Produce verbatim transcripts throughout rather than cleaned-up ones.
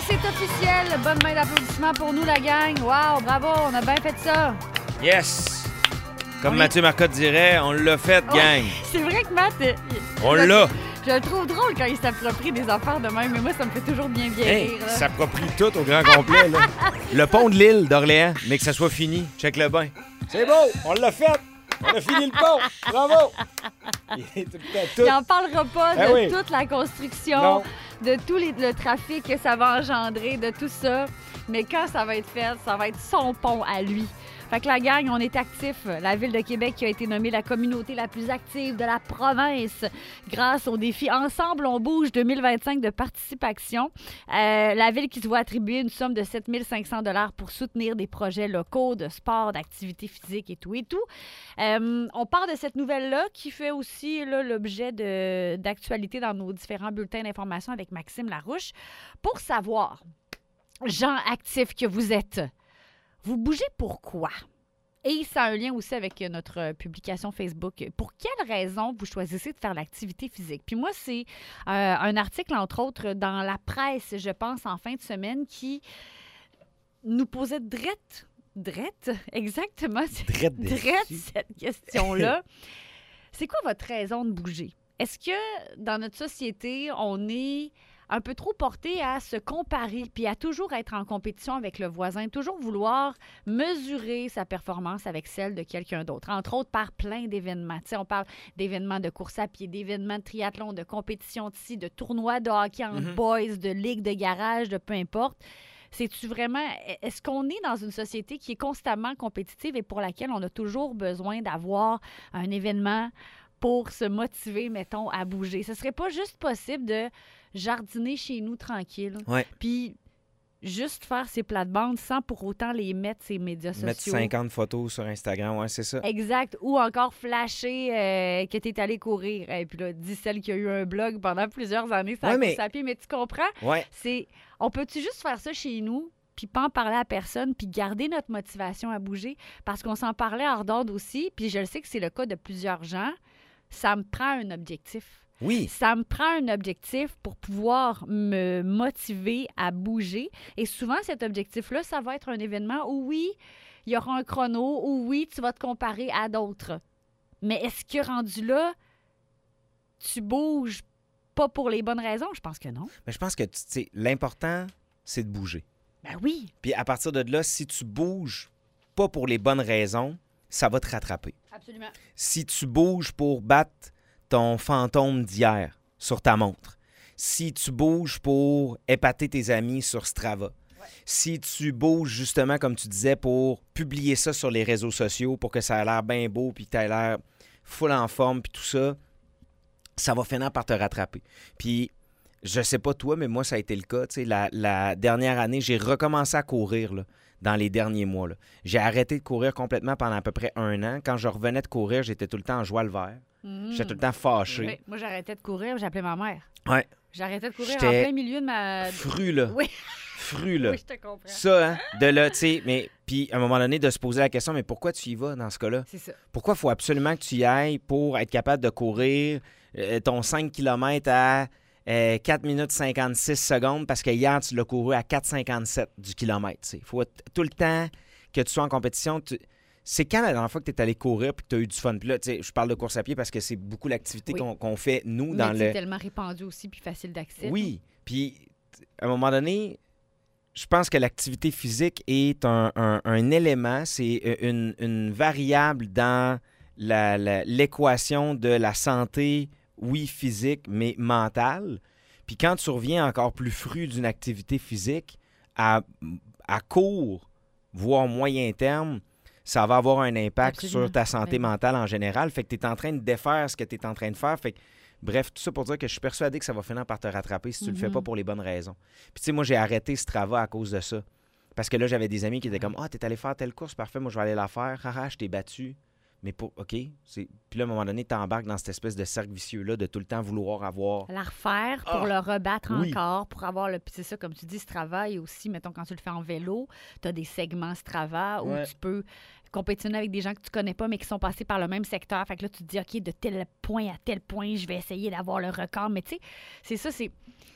c'est officiel. Bonne main d'applaudissements pour nous, la gang. Wow, bravo, on a bien fait ça. Yes! Comme On Mathieu est... Marcotte dirait, on l'a fait, oh, gang. C'est vrai que Matt... euh, On je, l'a. Je le trouve drôle quand il s'approprie des affaires de même, mais moi, ça me fait toujours bien bien Hey, rire. Là. ça s'approprie tout au grand complet, là. Le pont de l'île d'Orléans, mais que ça soit fini. Check le bain. C'est beau, on l'a fait. On a fini le pont. Bravo. Il est tout le temps tout. Il n'en parlera pas de Ah oui. toute la construction, Non. de tout les- le trafic que ça va engendrer, de tout ça. Mais quand ça va être fait, ça va être son pont à lui. Fait que la gang, on est actifs. La Ville de Québec qui a été nommée la communauté la plus active de la province grâce au défi Ensemble, on bouge deux mille vingt-cinq de participation. Euh, la Ville qui se voit attribuer une somme de sept mille cinq cents dollars pour soutenir des projets locaux de sport, d'activité physique et tout et tout. Euh, on parle de cette nouvelle-là qui fait aussi là, l'objet de, d'actualité dans nos différents bulletins d'information avec Maxime Larouche. Pour savoir, gens actifs que vous êtes, vous bougez pourquoi? Et ça a un lien aussi avec notre publication Facebook. Pour quelles raisons vous choisissez de faire l'activité physique? Puis moi, c'est euh, un article, entre autres, dans la presse, je pense, en fin de semaine, qui nous posait drette, drette, exactement, Drette drette dessus. cette question-là. C'est quoi votre raison de bouger? Est-ce que dans notre société, on est un peu trop porté à se comparer puis à toujours être en compétition avec le voisin, toujours vouloir mesurer sa performance avec celle de quelqu'un d'autre, entre autres par plein d'événements. Tu sais, on parle d'événements de course à pied, d'événements de triathlon, de compétition de ci, de tournois de hockey en Mhm. boys, de ligue de garage, de peu importe. C'est-tu vraiment... Est-ce qu'on est dans une société qui est constamment compétitive et pour laquelle on a toujours besoin d'avoir un événement pour se motiver, mettons, à bouger? Ce serait pas juste possible de jardiner chez nous tranquille, Ouais. puis juste faire ses plates-bandes sans pour autant les mettre sur les médias Mettre sociaux. cinquante photos sur Instagram, ouais, c'est ça. Exact. Ou encore flasher euh, que tu es allé courir. Et puis là, dis celle qui a eu un blog pendant plusieurs années, ça Ouais, a mais- course à pied. Mais tu comprends? Ouais. C'est, on peut-tu juste faire ça chez nous, puis pas en parler à personne, puis garder notre motivation à bouger? Parce qu'on s'en parlait hors d'onde aussi, puis je le sais que c'est le cas de plusieurs gens. Ça me prend un objectif. Oui. Ça me prend un objectif pour pouvoir me motiver à bouger. Et souvent, cet objectif-là, ça va être un événement où, oui, il y aura un chrono, où, oui, tu vas te comparer à d'autres. Mais est-ce que rendu là, tu bouges pas pour les bonnes raisons? Je pense que non. Mais je pense que, tu sais, l'important, c'est de bouger. Ben oui, Puis à partir de là, si tu bouges pas pour les bonnes raisons, ça va te rattraper. absolument. Si tu bouges pour battre ton fantôme d'hier sur ta montre, si tu bouges pour épater tes amis sur Strava, Ouais. si tu bouges justement, comme tu disais, pour publier ça sur les réseaux sociaux pour que ça ait l'air bien beau puis que tu aies l'air full en forme puis tout ça, ça va finir par te rattraper. Puis, je sais pas toi, mais moi, ça a été le cas. Tu sais, la, la dernière année, j'ai recommencé à courir là, dans les derniers mois. là. J'ai arrêté de courir complètement pendant à peu près un an. Quand je revenais de courir, j'étais tout le temps en joie le vert. Mhm. J'étais tout le temps fâché. Oui. Moi, j'arrêtais de courir, j'appelais ma mère. Ouais. J'arrêtais de courir en J'étais plein milieu de ma... Fru, là. Oui. Fru, là. Oui, je te comprends. Ça, hein, de là, tu sais, mais puis à un moment donné, de se poser la question, mais pourquoi tu y vas dans ce cas-là? C'est ça. Pourquoi il faut absolument que tu y ailles pour être capable de courir euh, ton cinq kilomètres à euh, quatre minutes cinquante-six secondes parce que hier, tu l'as couru à quatre cinquante-sept du kilomètre. Il faut t- tout le temps que tu sois en compétition. tu- C'est quand la dernière fois que tu es allé courir et que tu as eu du fun? Puis là, tu sais, je parle de course à pied parce que c'est beaucoup l'activité Oui. qu'on qu'on fait, nous, Mais dans c'est le... tellement répandu aussi puis facile d'accès. Oui, puis t- à un moment donné, je pense que l'activité physique est un, un- un élément, c'est une, une variable dans la- la- l'équation de la santé, oui, physique, mais mentale. Puis quand tu reviens encore plus fru d'une activité physique, à, à court, voire moyen terme, ça va avoir un impact Absolument. sur ta santé Ben oui. mentale en général. Fait que tu es en train de défaire ce que tu es en train de faire. Fait que, bref, tout ça pour dire que je suis persuadé que ça va finir par te rattraper si tu le fais Mhm. pas pour les bonnes raisons. Puis tu sais, moi, j'ai arrêté Strava à cause de ça. Parce que là, j'avais des amis qui étaient comme « Ah, t'es allé faire telle course, parfait, moi, je vais aller la faire. Haha, je t'ai battu. » Mais pour, OK, c'est... Puis là, à un moment donné, tu embarques dans cette espèce de cercle vicieux-là de tout le temps vouloir avoir... La refaire pour Ah! le rebattre Oui. encore, pour avoir le. Puis c'est ça, comme tu dis, Strava, et aussi, mettons, quand tu le fais en vélo, tu as des segments Strava où Ouais. tu peux compétitionner avec des gens que tu connais pas, mais qui sont passés par le même secteur. Fait que là, tu te dis, OK, de tel point à tel point, je vais essayer d'avoir le record. Mais tu sais, c'est ça, c'est.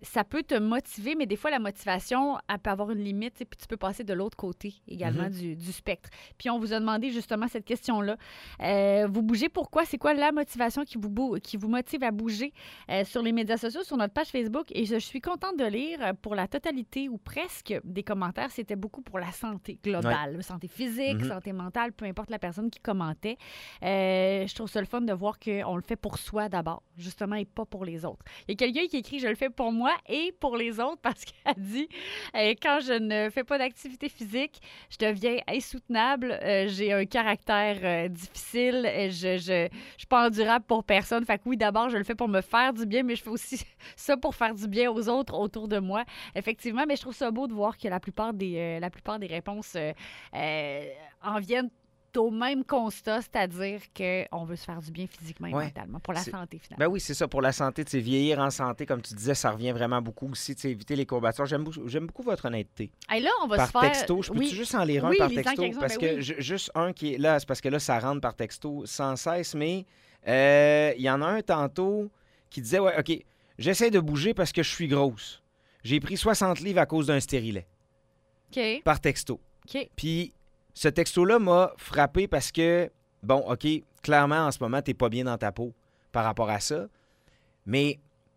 ça peut te motiver, mais des fois, la motivation, elle peut avoir une limite, puis tu peux passer de l'autre côté également mm-hmm. du, du spectre. Puis on vous a demandé justement cette question-là. Euh, vous bougez pourquoi? C'est quoi la motivation qui vous, bou- qui vous motive à bouger euh, sur les médias sociaux, sur notre page Facebook? Et je suis contente de lire pour la totalité ou presque des commentaires, c'était beaucoup pour la santé globale, ouais. santé physique, mm-hmm. santé mentale, peu importe la personne qui commentait. Euh, je trouve ça le fun de voir qu'on le fait pour soi d'abord, justement, et pas pour les autres. Il y a quelqu'un qui écrit « Je le fais pour moi et pour les autres » parce qu'elle dit euh, « Quand je ne fais pas d'activité physique, je deviens insoutenable, euh, j'ai un caractère euh, difficile, je, je, je suis pas endurable pour personne. Fait que oui, d'abord, je le fais pour me faire du bien, mais je fais aussi ça pour faire du bien aux autres autour de moi. » Effectivement, mais je trouve ça beau de voir que la plupart des, euh, la plupart des réponses euh, euh, en viennent au même constat, c'est-à-dire qu'on veut se faire du bien physiquement et ouais. mentalement, pour la c'est... santé, finalement. Ben oui, c'est ça, pour la santé. Tu sais, vieillir en santé, comme tu disais, ça revient vraiment beaucoup aussi. Tu sais, éviter les courbatures. J'aime beaucoup, j'aime beaucoup votre honnêteté. Et là, on va par se faire... texto. Je peux-tu oui. juste en lire un oui, par texto? Parce que oui. je, juste un qui est là, c'est parce que là, ça rentre par texto sans cesse, mais euh, il y en a un tantôt qui disait, ouais, OK, j'essaie de bouger parce que je suis grosse. J'ai pris soixante livres à cause d'un stérilet. OK. Par texto. OK. Puis... ce texto-là m'a frappé parce que, bon, OK, clairement, en ce moment, t'es pas bien dans ta peau par rapport à ça, mais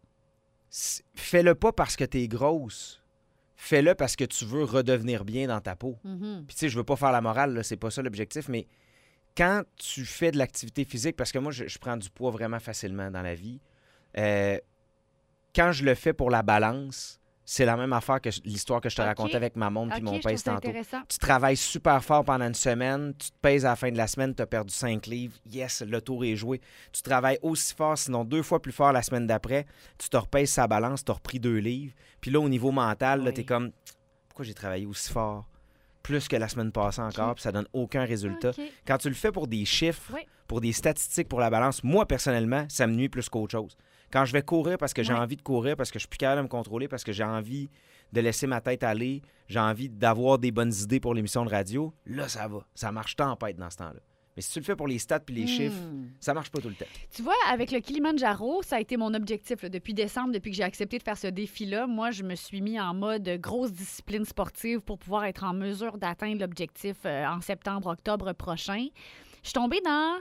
fais-le pas parce que t'es grosse. Fais-le parce que tu veux redevenir bien dans ta peau. Mm-hmm. Puis, tu sais, je veux pas faire la morale, là, c'est pas ça l'objectif, mais quand tu fais de l'activité physique, parce que moi, je, je prends du poids vraiment facilement dans la vie, euh, quand je le fais pour la balance... c'est la même affaire que l'histoire que je te okay. racontais avec ma montre et okay, mon pèse tantôt. Intéressant. Tu travailles super fort pendant une semaine, tu te pèses à la fin de la semaine, tu as perdu cinq livres. Yes, le tour est joué. Tu travailles aussi fort, sinon deux fois plus fort la semaine d'après. Tu te repèses sa balance, tu as repris deux livres. Puis là, au niveau mental, oui. tu es comme, pourquoi j'ai travaillé aussi fort? Plus que la semaine passée encore, okay. puis ça donne aucun résultat. Okay. Quand tu le fais pour des chiffres, oui. pour des statistiques, pour la balance, moi, personnellement, ça me nuit plus qu'autre chose. Quand je vais courir parce que j'ai ouais. envie de courir, parce que je suis plus capable de me contrôler, parce que j'ai envie de laisser ma tête aller, j'ai envie d'avoir des bonnes idées pour l'émission de radio, là, ça va. Ça marche tempête dans ce temps-là. Mais si tu le fais pour les stats puis les mmh. chiffres, ça marche pas tout le temps. Tu vois, avec le Kilimanjaro, ça a été mon objectif là, depuis décembre, depuis que j'ai accepté de faire ce défi-là. Moi, je me suis mis en mode grosse discipline sportive pour pouvoir être en mesure d'atteindre l'objectif euh, en septembre, octobre prochain. Je suis tombée dans...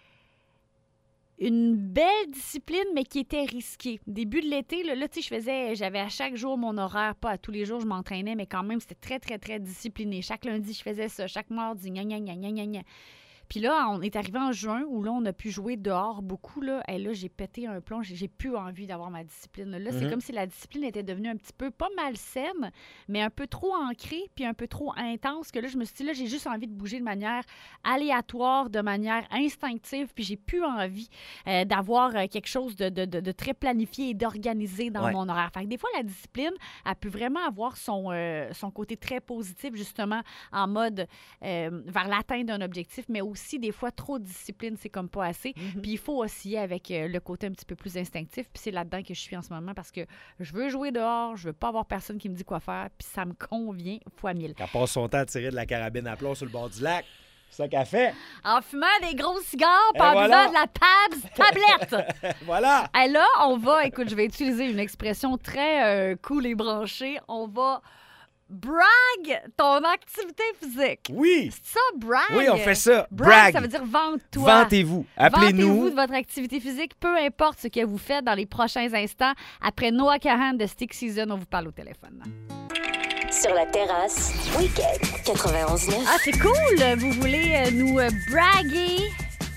une belle discipline, mais qui était risquée. Début de l'été, là, là tu sais, je faisais, j'avais à chaque jour mon horaire, pas à tous les jours, je m'entraînais, mais quand même, c'était très, très, très discipliné. Chaque lundi, je faisais ça. Chaque mardi, gna, gna, gna, gna, gna, gna. Puis là, on est arrivé en juin où là, on a pu jouer dehors beaucoup. Là, et là j'ai pété un plomb. J'ai, j'ai plus envie d'avoir ma discipline. Là, là mm-hmm. c'est comme si la discipline était devenue un petit peu, pas malsaine, mais un peu trop ancrée puis un peu trop intense. Que là, je me suis dit, là, j'ai juste envie de bouger de manière aléatoire, de manière instinctive. Puis j'ai plus envie euh, d'avoir euh, quelque chose de, de, de, de très planifié et d'organisé dans ouais. mon horaire. Fait que des fois, la discipline, elle peut vraiment avoir son, euh, son côté très positif, justement, en mode euh, vers l'atteinte d'un objectif, mais aussi aussi, des fois, trop de discipline, c'est comme pas assez. Mm-hmm. Puis il faut osciller avec euh, le côté un petit peu plus instinctif. Puis c'est là-dedans que je suis en ce moment parce que je veux jouer dehors, je veux pas avoir personne qui me dit quoi faire, puis ça me convient fois mille. Elle passe son temps à tirer de la carabine à plomb sur le bord du lac. C'est ça qu'elle fait. En fumant des gros cigares, puis en voilà. buvant de la Pabst tablette. Voilà. Et là, on va, écoute, je vais utiliser une expression très euh, cool et branchée. On va... brag ton activité physique. Oui. C'est ça, brag? Oui, on fait ça. Brag, brag. ça veut dire vante-toi. Vantez-vous. Appelez-nous. Vantez-vous de votre activité physique, peu importe ce que vous faites dans les prochains instants. Après Noah Kahan de Stick Season, on vous parle au téléphone. Sur la terrasse, Week-end quatre-vingt-onze neuf. Ah, c'est cool. Vous voulez euh, nous euh, braguer.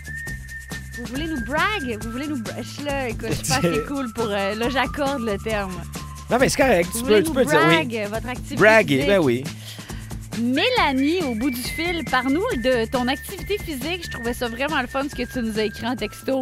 Vous voulez nous brag? Vous voulez nous... Je suis là, écoute, je suis pas assez cool pour... Euh, là, j'accorde le terme. Non, mais c'est correct. Tu peux, tu peux dire oui. Votre activité Braguer, physique. ben oui. Mélanie, au bout du fil, parle-nous de ton activité physique. Je trouvais ça vraiment le fun, ce que tu nous as écrit en texto.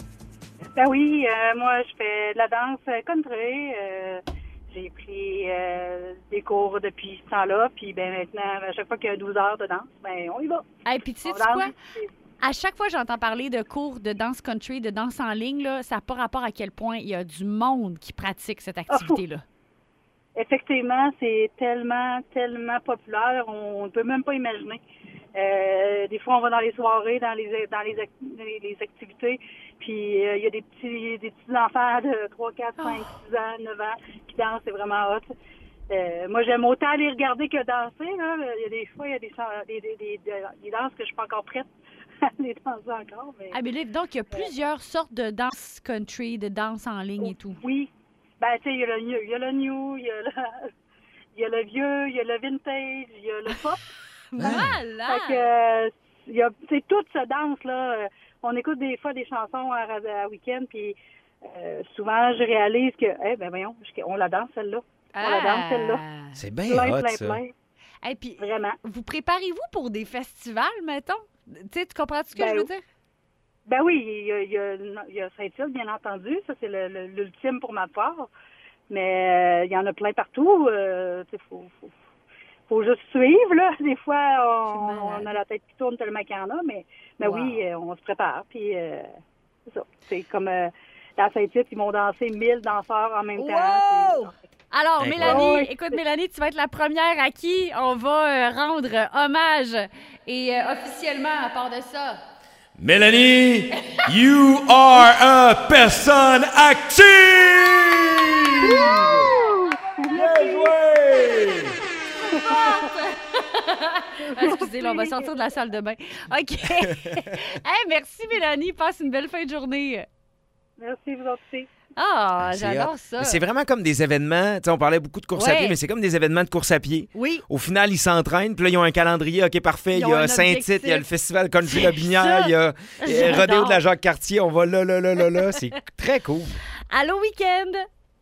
Ben oui, euh, moi, je fais de la danse country. Euh, j'ai pris euh, des cours depuis ce temps-là. Puis ben maintenant, à chaque fois qu'il y a douze heures de danse, ben on y va. Et puis tu sais quoi? À chaque fois que j'entends parler de cours de danse country, de danse en ligne, là, ça n'a pas rapport à quel point il y a du monde qui pratique cette activité-là. Oh, effectivement, c'est tellement, tellement populaire, on ne peut même pas imaginer. Euh, des fois, on va dans les soirées, dans les dans les, act- les, les activités, puis il euh, y a des petits des petits enfants de trois, quatre, cinq, six ans, neuf ans qui dansent, c'est vraiment hot. Euh, moi, j'aime autant aller regarder que danser. Là. Il y a des fois, il y a des, des, des, des, des danses que je suis pas encore prête à les danser encore. Mais... Ah, mais là, donc, il y a plusieurs sortes de danse country, de danse en ligne et tout. Oui. Ben, tu sais, il y a le new, il y a le new, il y a le, il y a le vieux, il y a le vintage, il y a le pop. Voilà! Fait que, euh, il y a, tu sais, toute cette danse-là. Euh, on écoute des fois des chansons à, à week-end, puis euh, souvent, je réalise que, eh ben voyons, on la danse, celle-là. On la danse, celle-là. C'est bien Plein, hot, plein, ça. plein. Et puis, Vraiment. vous préparez-vous pour des festivals, mettons? Tu sais, tu comprends ce que Ben, je veux dire? Ben oui, il y a, il y a, il y a Saint-Tite, bien entendu. Ça, c'est le, le- l'ultime pour ma part. Mais euh, il y en a plein partout. Euh, tu sais, faut, faut, faut juste suivre, là. Des fois, on, C'est malade. on a la tête qui tourne tellement qu'il y en a. Mais, mais Wow. oui, euh, on se prépare. Puis, euh, c'est ça. C'est comme euh, à Saint-Tite, ils vont danser mille danseurs en même temps. Wow! C'est- Alors, Incroyable. Mélanie, Oui. écoute, Mélanie, tu vas être la première à qui on va euh, rendre hommage. Et euh, officiellement, à part de ça... Mélanie, you are a personne active! Bien joué! Ah, excusez, là, on va sortir de la salle de bain. OK. Hey, merci, Mélanie. Passe une belle fin de journée. Merci, vous autres aussi. Ah, C'est j'adore hot. ça. Mais c'est vraiment comme des événements. Tu sais, on parlait beaucoup de course à Ouais. pied, mais c'est comme des événements de course à pied. Oui. Au final, ils s'entraînent, puis là, ils ont un calendrier. OK, parfait. Ils Il y ont un a Saint-Tite, objectif. il y a le festival Country La C'est Binière, ça. il y a euh, J'adore. Rodéo de la Jacques-Cartier. On va là, là, là, là, là. C'est très cool. Allô, week-end.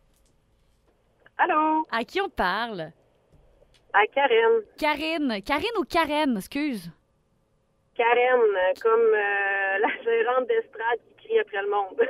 Allô? À qui on parle? À Karen. Karine. Karine ou Karen, excuse. Karen, comme euh, la gérante d'estrade qui crie après le monde.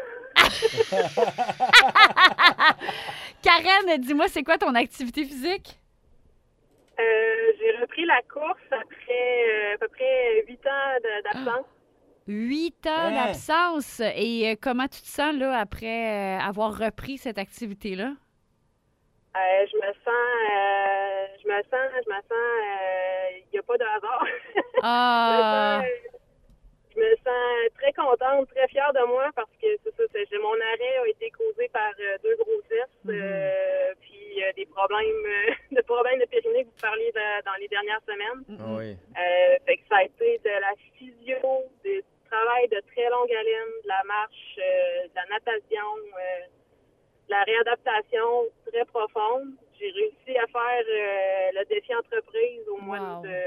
Karen, dis-moi, c'est quoi ton activité physique? Euh, j'ai repris la course après euh, à peu près huit ans de- d'absence. Huit ans Hein? d'absence. Et euh, comment tu te sens là après euh, avoir repris cette activité-là? Euh, je me sens, euh, je me sens, je me sens, il n'y a pas de hasard. Ah! je, me sens, je me sens très contente, très fière de moi parce que c'est ça, c'est- j'ai- mon arrêt a été causé par euh, deux grossesses, euh, puis euh, des problèmes, euh, de problèmes de périnée que vous parliez de- dans les dernières semaines. Oui. Euh, fait que ça a été de la physio, du travail de très longue haleine, de la marche, euh, de la natation, euh, de la réadaptation très profonde. J'ai réussi à faire euh, le défi entreprise au mois Wow. de,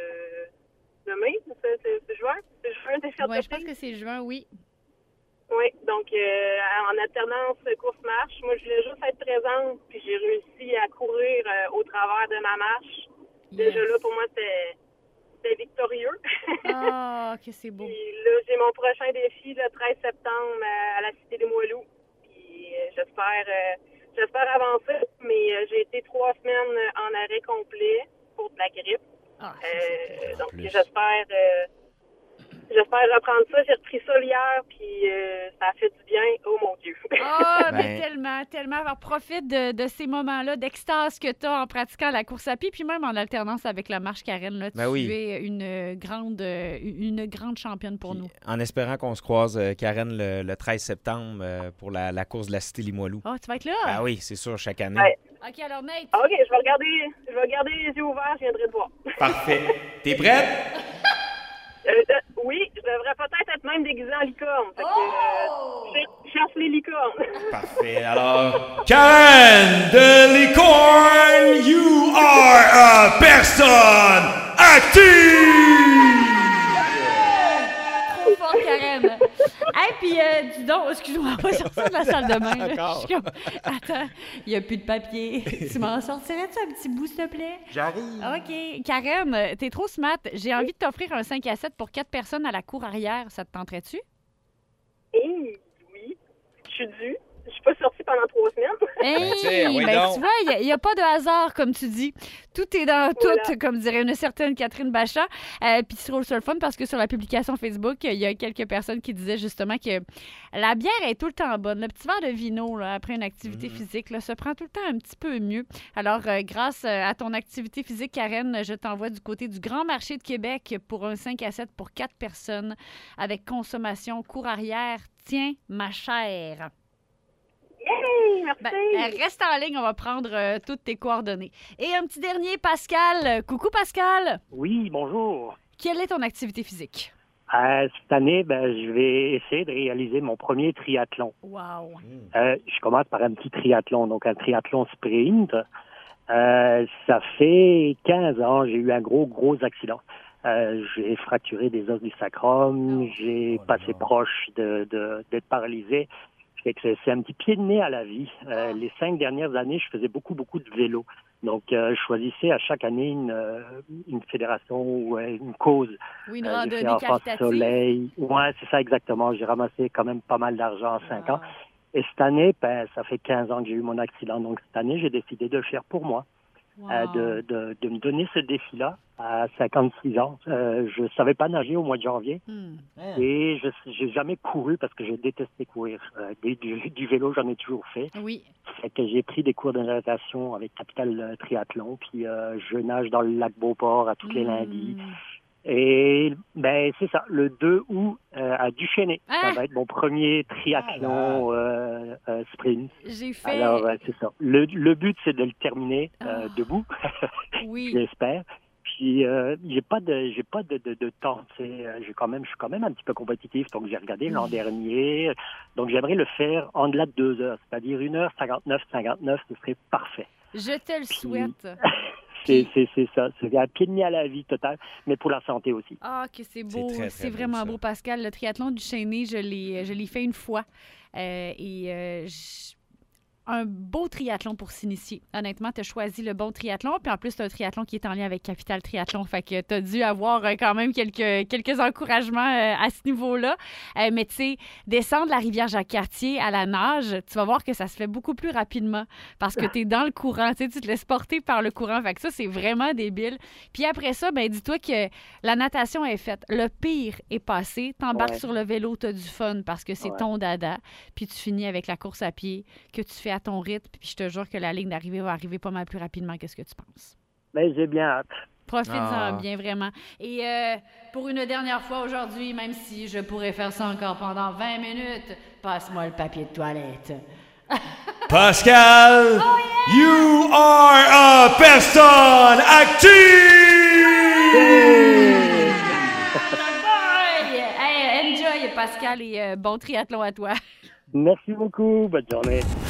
de mai. C'est, c'est, c'est juin? C'est juin, le défi Ouais, je entreprise? pense que c'est juin, oui. Oui, donc euh, en alternance course-marche. Moi, je voulais juste être présente, puis j'ai réussi à courir euh, au travers de ma marche. Déjà Yes. là, pour moi, c'était, c'était victorieux. Ah, que c'est beau. Puis là, j'ai mon prochain défi le treize septembre à, à la Cité des Moilous. Puis euh, j'espère, euh, j'espère avancer, mais euh, j'ai été trois semaines en arrêt complet pour de la grippe. Ah, Euh, donc plus. j'espère, euh, j'espère reprendre ça. J'ai repris ça hier, puis euh, ça a fait du bien. Oh mon Dieu. Ah, mais Ben- tellement, tellement. Alors, profite de, de ces moments-là d'extase que tu as en pratiquant la course à pied, puis même en alternance avec la marche Karen. Là, tu Ben oui. es une grande, euh, une grande championne pour nous. En espérant qu'on se croise, euh, Karen, le, le treize septembre euh, pour la, la course de la Cité Limoilou. Ah, tu vas être là? Ben oui, c'est sûr, chaque année. Ouais. OK, alors, Nate. OK, je vais regarder, je vais garder les yeux ouverts. Je viendrai te voir. Parfait. T'es prête? Euh, euh, oui, je devrais peut-être être même déguisée en licorne. Fait que, Oh! euh, je chasse les licornes. Parfait. Alors, Karen de Licorne, you are a personne active! Trop fort, Karen. Hey, puis, euh, dis donc, excuse-moi, on va sortir de la salle de bain. là. Encore. Je suis comme, attends, il n'y a plus de papier. Tu m'en sortirais-tu un petit bout, s'il te plaît? J'arrive. OK. Karen, t'es trop smart. J'ai envie de t'offrir un cinq à sept pour quatre personnes à la cour arrière. Ça te tenterait-tu? Et oui, je suis due. Je pas sortie pendant trois semaines. Hey, tiens, oui ben, donc. tu vois, il n'y a, a pas de hasard, comme tu dis. Tout est dans Voilà. tout, comme dirait une certaine Catherine Bachat. Euh, Puis c'est trop sur le fun parce que sur la publication Facebook, il y a quelques personnes qui disaient justement que la bière est tout le temps bonne. Le petit verre de vino là, après une activité physique là, se prend tout le temps un petit peu mieux. Alors, euh, grâce euh, à ton activité physique, Karen, je t'envoie du côté du Grand Marché de Québec pour un cinq à sept pour quatre personnes avec consommation cour arrière. Tiens, ma chère. Yay! Merci! Ben, euh, reste en ligne, on va prendre euh, toutes tes coordonnées. Et un petit dernier, Pascal. Euh, Coucou, Pascal. Oui, bonjour. Quelle est ton activité physique? Euh, cette année, ben, je vais essayer de réaliser mon premier triathlon. Wow. Euh, je commence par un petit triathlon, donc un triathlon sprint. Euh, ça fait quinze ans, j'ai eu un gros, gros accident. Euh, j'ai fracturé des os du sacrum, j'ai passé proche de, de, d'être paralysé. Fait que c'est, c'est un petit pied de nez à la vie. Euh, les cinq dernières années, je faisais beaucoup, beaucoup de vélo. Donc, euh, je choisissais à chaque année une, euh, une fédération ou euh, une cause. Oui, une Euh, j'ai randonnée fait Enfance caritative. Soleil. Ouais, c'est ça exactement. J'ai ramassé quand même pas mal d'argent en cinq ans. Et cette année, ben, ça fait quinze ans que j'ai eu mon accident. Donc, cette année, j'ai décidé de le faire pour moi. Wow. Euh, de, de, de me donner ce défi-là à cinquante-six ans. Euh, je savais pas nager au mois de janvier Hmm. et je j'ai jamais couru parce que j'ai détesté courir. Euh, du, du, du vélo, j'en ai toujours fait. Oui. Fait que j'ai pris des cours de natation avec Capital euh, Triathlon, puis euh, je nage dans le lac Beauport à tous les Hmm. lundis. Et ben c'est ça, le deux août euh, à Duchesnay. Ah! Ça va être mon premier triathlon euh, euh, sprint. J'ai fait... Alors euh, c'est ça. Le, le but c'est de le terminer euh, Ah. debout. oui. J'espère. Puis euh, j'ai pas de j'ai pas de, de, de temps. Tu sais, Euh, j'ai quand même je suis quand même un petit peu compétitif. Donc j'ai regardé l'an dernier. Donc j'aimerais le faire en delà de deux heures, c'est-à-dire une heure cinquante-neuf cinquante-neuf, ce serait parfait. Je te le souhaite. C'est c'est c'est ça. C'est un pied de nez à la vie totale, mais pour la santé aussi. Ah, que c'est beau. très, très C'est beau, vraiment ça. beau, Pascal. Le triathlon du Chêné, je l'ai, je l'ai fait une fois. Euh, et euh, je- un beau triathlon pour s'initier. Honnêtement, tu as choisi le bon triathlon. Puis en plus, c'est un triathlon qui est en lien avec Capital Triathlon. Fait que tu as dû avoir euh, quand même quelques, quelques encouragements euh, à ce niveau-là. Euh, mais tu sais, descendre la rivière Jacques-Cartier à la nage, tu vas voir que ça se fait beaucoup plus rapidement parce que tu es dans le courant. Tu sais, tu te laisses porter par le courant. Fait que ça, c'est vraiment débile. Puis après ça, ben dis-toi que la natation est faite. Le pire est passé. T'embarques Ouais. sur le vélo, t'as du fun parce que c'est Ouais. ton dada. Puis tu finis avec la course à pied que tu fais à ton rythme. Puis je te jure que la ligne d'arrivée va arriver pas mal plus rapidement que ce que tu penses. Mais j'ai bien hâte. Profites-en Ah. bien, vraiment. Et euh, pour une dernière fois aujourd'hui, même si je pourrais faire ça encore pendant vingt minutes, passe-moi le papier de toilette. Pascal, you are a person active! Bye! Hey, enjoy, Pascal, et euh, bon triathlon à toi. Merci beaucoup. Bonne journée.